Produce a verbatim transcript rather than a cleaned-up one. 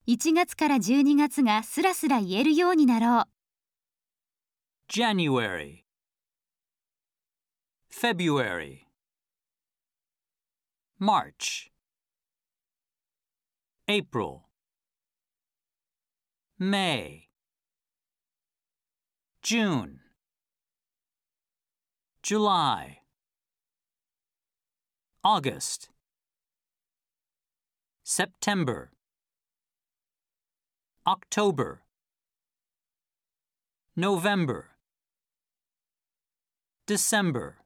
いちがつからじゅうにがつがスラスラ言えるようになろう。 January, February, March, April, May, June, July, August, September, October, November, December.